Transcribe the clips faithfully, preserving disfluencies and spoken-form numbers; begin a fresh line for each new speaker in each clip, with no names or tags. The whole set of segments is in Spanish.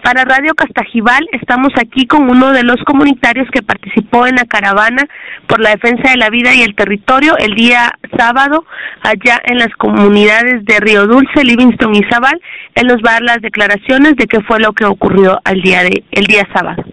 Para Radio Castajibal estamos aquí con uno de los comunitarios que participó en la caravana por la defensa de la vida y el territorio el día sábado allá en las comunidades de Río Dulce, Livingston y Zabal. Él nos va a dar las declaraciones de qué fue lo que ocurrió el día de el día sábado.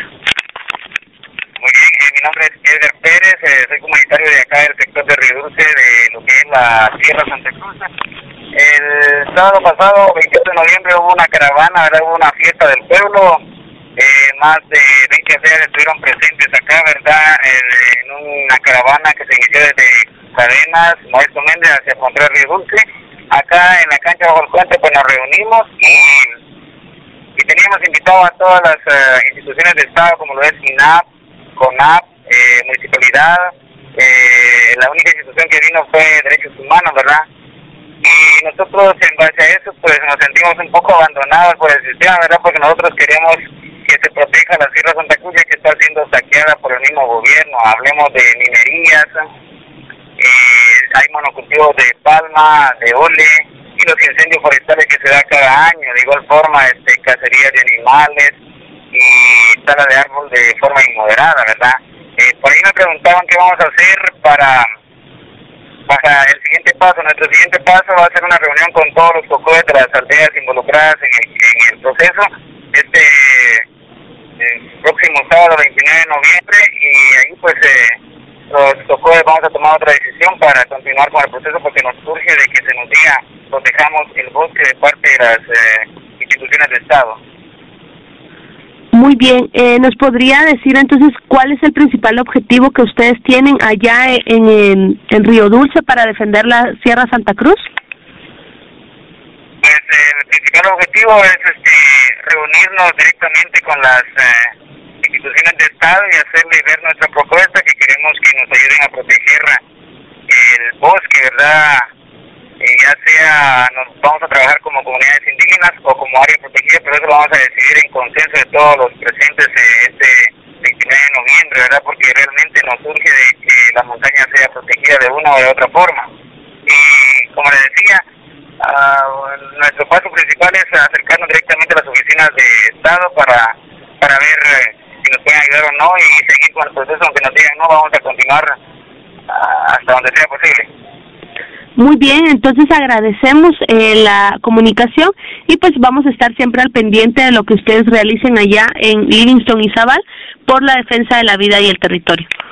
Muy bien, eh, mi nombre es Eder Pérez, eh, soy comunitario de acá del sector de Río Dulce, de lo que es la Sierra Santa Cruz. El sábado pasado, veintiocho de noviembre, hubo una caravana, ¿verdad? Hubo una fiesta del pueblo, eh, más de veinte aldeas estuvieron presentes acá, ¿verdad? Eh, en una caravana que se inició desde Cadenas, Modesto Méndez, hacia Contreras, Río Dulce. Acá en la cancha bajo el puente, pues nos reunimos y, y teníamos invitado a todas las uh, instituciones de Estado, como lo es INAP, CONAP, eh, Municipalidad. Eh, la única institución que vino fue Derechos Humanos, ¿verdad? Y nosotros, en base a eso, pues nos sentimos un poco abandonados por el sistema, ¿verdad? Porque nosotros queremos que se proteja la Sierra Santa Cruz, ya que está siendo saqueada por el mismo gobierno. Hablemos de minerías, eh, hay monocultivos de palma, de ole, y los incendios forestales que se da cada año. De igual forma, este, cacería de animales y tala de árbol de forma inmoderada, ¿verdad? Eh, por ahí me preguntaban qué vamos a hacer para... Para el siguiente paso, nuestro siguiente paso va a ser una reunión con todos los cocodes de las aldeas involucradas en el, en el proceso, este el próximo sábado veintinueve de noviembre, y ahí pues eh, los cocodes vamos a tomar otra decisión para continuar con el proceso, porque nos surge de que se nos diga, protejamos el bosque de parte de las eh, instituciones de Estado.
Muy bien, eh, ¿nos podría decir entonces cuál es el principal objetivo que ustedes tienen allá en, en, en Río Dulce para defender la Sierra Santa Cruz?
Pues eh, el principal objetivo es este, reunirnos directamente con las eh, instituciones de Estado y hacerle ver nuestra propuesta, que queremos que nos ayuden a proteger el bosque, ¿verdad? Eh, ya sea nos vamos a trabajar como comunidades indígenas o como área protegida, pero eso lo vamos a decidir en consenso de todos los presentes eh, este veintinueve de noviembre, ¿verdad? Porque realmente nos surge de que la montaña sea protegida de una o de otra forma. Y como les decía, uh, nuestro paso principal es acercarnos directamente a las oficinas de Estado para, para ver eh, si nos pueden ayudar o no, y seguir con el proceso. Aunque nos digan no, vamos a continuar uh, hasta donde sea posible.
Muy bien, entonces agradecemos eh, la comunicación y pues vamos a estar siempre al pendiente de lo que ustedes realicen allá en Livingston y Zabal por la defensa de la vida y el territorio.